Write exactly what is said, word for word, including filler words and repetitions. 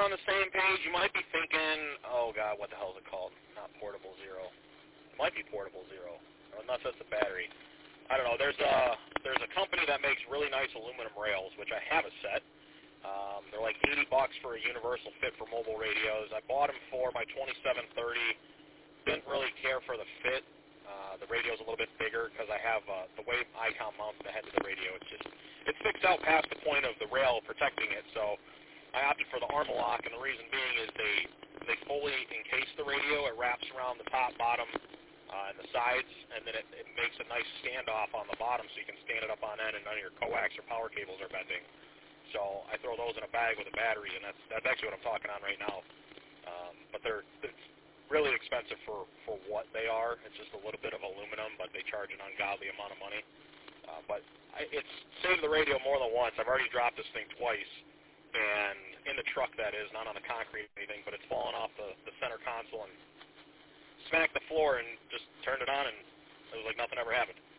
we're on the same page. You might be thinking, oh, God, what the hell is it called? Not Portable Zero. It might be Portable Zero, unless that's the battery. I don't know. There's a, there's a company that makes really nice aluminum rails, which I have a set. Um, they're like eighty bucks for a universal fit for mobile radios. I bought them for my twenty-seven thirty. Didn't really care for the fit. Uh, the radio's a little bit bigger because I have uh, the way Icom mounts the head to the radio. It's just it sticks out past the point of the rail protecting it. So I opted for the Armalock, and the reason being is they they fully encase the radio. It wraps around the top, bottom, uh, and the sides, and then it, it makes a nice standoff on the bottom so you can stand it up on end, and none of your coax or power cables are bending. So I throw those in a bag with a battery, and that's that's actually what I'm talking on right now. Um, but they're it's really expensive for, for what they are. It's just a little bit of aluminum, but they charge an ungodly amount of money. Uh, but I, it's saved the radio more than once. I've already dropped this thing twice, and in the truck, that is, not on the concrete or anything, but it's fallen off the, the center console and smacked the floor and just turned it on, and it was like nothing ever happened.